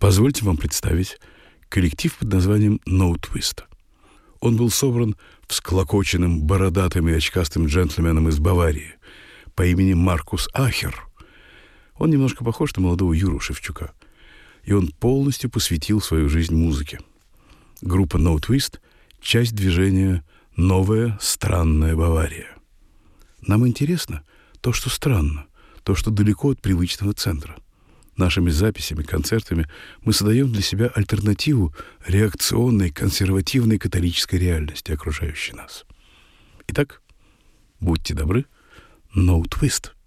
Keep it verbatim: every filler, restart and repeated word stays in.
Позвольте вам представить коллектив под названием No Twist. Он был собран всклокоченным, бородатым и очкастым джентльменом из Баварии по имени Маркус Ахер. Он немножко похож на молодого Юру Шевчука. И он полностью посвятил свою жизнь музыке. Группа No Twist — часть движения «Новая странная Бавария». Нам интересно то, что странно, то, что далеко от привычного центра. Нашими записями, концертами мы создаем для себя альтернативу реакционной, консервативной католической реальности, окружающей нас. Итак, будьте добры, No Twist.